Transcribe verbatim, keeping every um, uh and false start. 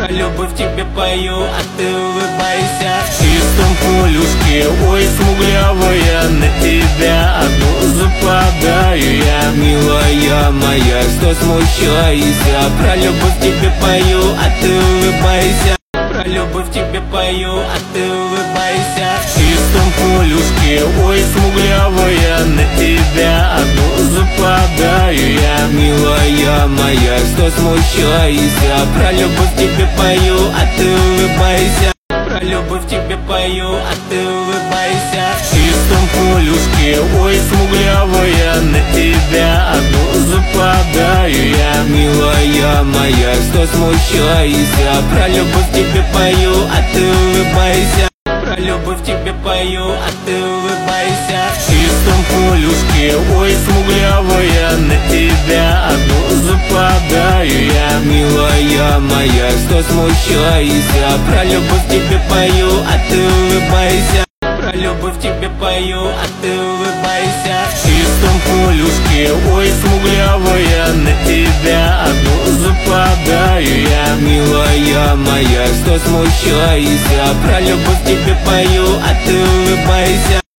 любовь тебе пою, а ты улыбайся. В чистом полюшке, ой, смуглявая, на тебя одну западаю я. Милая моя, что смущайся, про любовь тебе пою, а ты улыбайся. Про любовь тебе пою, а ты улыбайся. В чистом полюшке, ой, смуглявая, на тебя одну западаю я. Милая моя, что смущайся, про любовь тебе пою, а ты улыбайся. Про любовь тебе пою, а ты улыбайся. В чистом полюшке, ой, смуглявая, на тебя одну западаю я. Милая моя, что смущайся, про любовь тебе пою, а ты улыбайся. Про любовь тебе пою, а ты улыбайся. В чистом полюшке, ой, смуглявая, на тебя одну западаю я. Милая моя, что смущайся, про любовь тебе пою, а ты улыбайся. Про любовь тебе пою, а ты улыбайся. В чистом полюшке, ой, смуглявая, на тебя одну западаю я. Милая моя, что смущайся, про любовь тебе пою, а ты улыбайся.